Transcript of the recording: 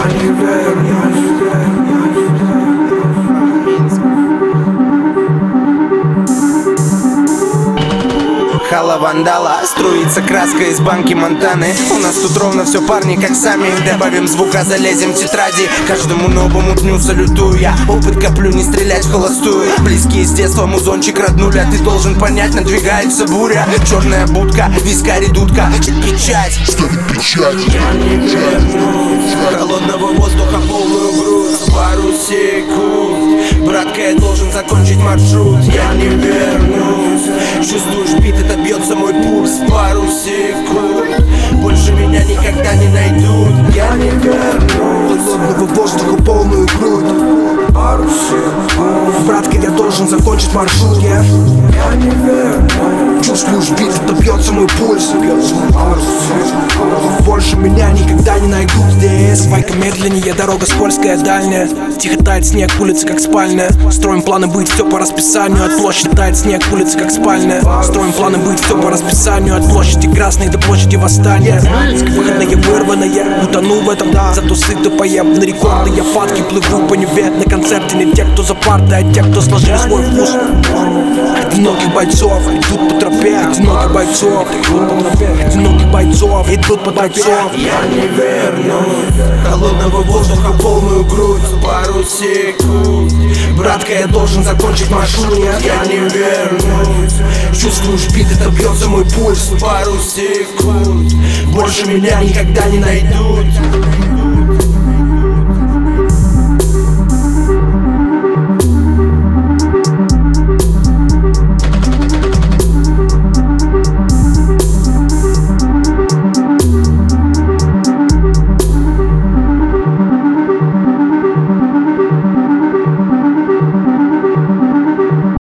не вернусь. Хала вандала, струится краска из банки Монтаны. У нас тут ровно все парни как сами. Добавим звука, залезем в тетради. Каждому новому дню салютую я. Опыт коплю, не стрелять в холостую. Близкие с детства, музончик роднуля. Ты должен понять, надвигается буря. Черная будка, вискарь, дудка. Печать, Я не вернусь. холодного воздуха полную грудь. Пару секунд, братка, я должен закончить маршрут. Я не вернусь. Чувствуешь бит, это бьется мой пульс. Пару секунд, больше меня никогда не найдут. Я не вернусь. Холодного воздуха полную грудь. Пару секунд, братка, я должен закончить маршрут. Я не вернусь. Чувствуешь бит, это бьется мой пульс. Пару секунд, больше меня никогда не найдут здесь. Байка медленнее, дорога скользкая, дальняя. Тихо тает снег, улица как спальня. Строим планы быть все по расписанию. От площади тает снег, улица как спальня. Строим планы быть все по расписанию. От площади Красной до площади Восстания. Выходные вырванные, утону в этом. Зато сыто поем на рекорды. Я падки плыву по Неве. На концерте не те, кто за партой, а те, кто сложил свой вкус. Одиноких бойцов идут по тропе. Одиноких бойцов идут по тропе. Одиноких бойцов идут по тропе. Я не вернусь. Холодного воздуха полную грудь. Пару секунд, братка, я должен закончить маршрут. Я не вернусь. Чувствуешь бит, это бьется мой пульс. Пару секунд, больше меня никогда не найдут.